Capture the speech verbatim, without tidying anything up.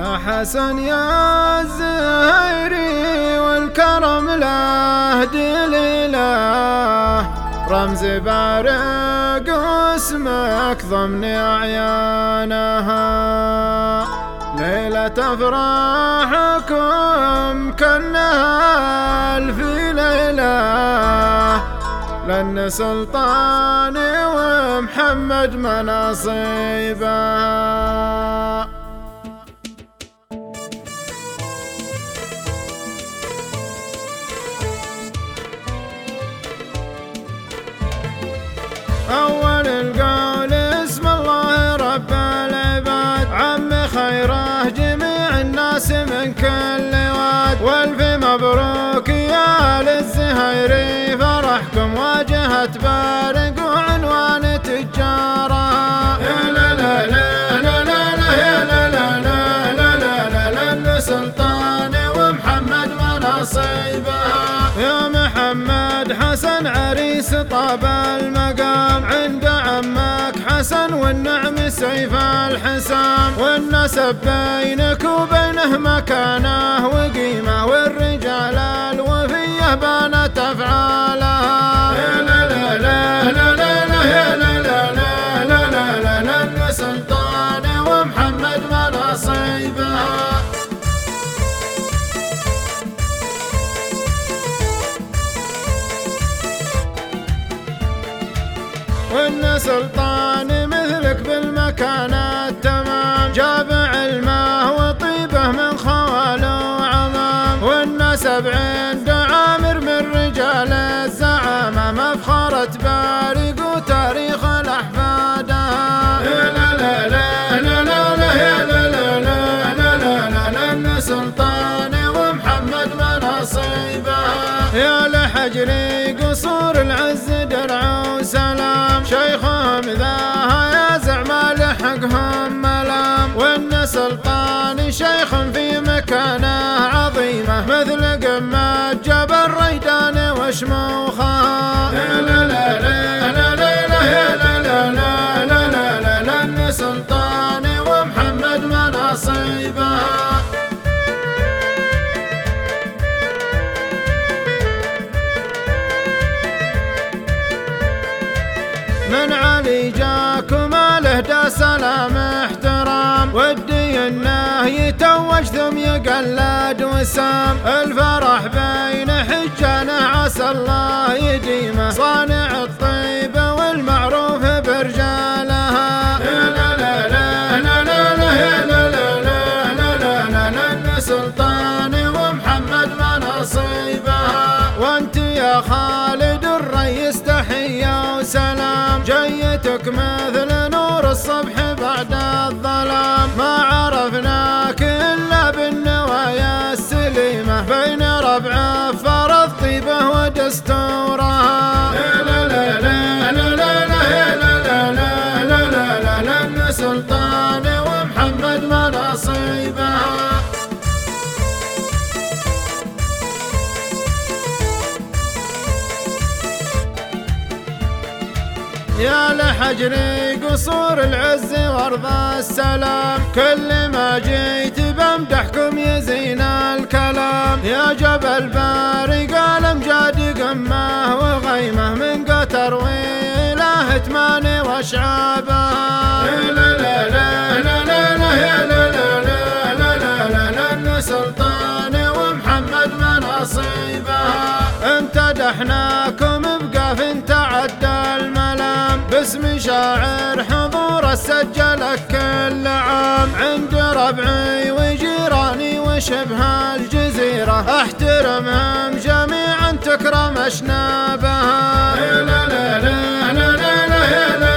يا حسن يا الزهيري والكرم له دليله، رمز بارق واسمك ضمن أعيانها. ليلة أفراحكم كأنها ألف ليلة، لأن سلطاني ومحمد مناصيبها. أول القول اسم الله رب العباد، عم خيره جميع الناس من كل واد. والف مبروك يا للزهيري فرحكم واجهت بارق وعنوان تجارة. يا لا لا لا لا لا لا يا لا لا لا لا لا لا لا سلطاني ومحمد مناصيبها. يا محمد حسن عريس طاب المقام، عند عمك حسن والنعم سيف الحسام. والنسب بينك وبينه مكانه وقيمة، والرجال الوفية بانت أفعالها. يا لا لا لا لا لا لا يا لا لا لا لا لا لا لا سلطاني ومحمد مناصيبها. وإن سلطان مثلك بالمكانات تمام، جاب علمه وطيبه من خوال وعمام. والنسب عند عامر من رجال الزعامة، مفخرة بارق وتاريخ الأحفاد. يا لا لا لا لا لا لا يا لا لا لا لا لا لا لا سلطاني ومحمد مناصيبها. يا لحجري قصور العز درع وسلام، شيخهم ذاها يا زعما لحقهم ملام. وإن سلطان شيخ في مكانه عظيمة، مثل قمة جبل ريدان وشموخها. يا لا لا لا لا لا لا يا لا لا لا لا لا لا لا سلطاني ومحمد مناصيبها. من علي جاكم الاهدى سلام احترام، ودي انه يتوج ثم يقلد وسام. الفرح بين حجانه عسى الله يديمه، صانع الطيبه والمعروف برجالها. يا لا لا لا لا لا لا يا لا لا لا لا لا لا لا سلطاني ومحمد مناصيبها. وانت يا خالد الريس تحيه وسلام، جيتك مثل نور الصبح بعد الظلام. ما عرفناك إلا بالنوايا السليمة، بين ربع فرض طيبه ودستورها. يا لا لا لا لا لا لا يا لا لا لا لا لا لا لا سلطاني ومحمد مناصيبها. يا لحجري قصور العز وارض السلام، كل ما جيت بمدحكم يزين الكلام. يا جبل بارق الامجاد قمه وغيمه، من قطر وإله ثمان واشعابها. يا لا لا لا لا لا لا يا لا لا لا لا لا لا لا سلطاني ومحمد مناصيبها. امتدحناكم بقاف تعدى الملام، باسم شاعر حضور السجلك كل عام. عند ربعي وجيراني وشبه الجزيرة، احترمهم جميعا تكرم اشنابها. يا لا لا لا لا لا لا يا لا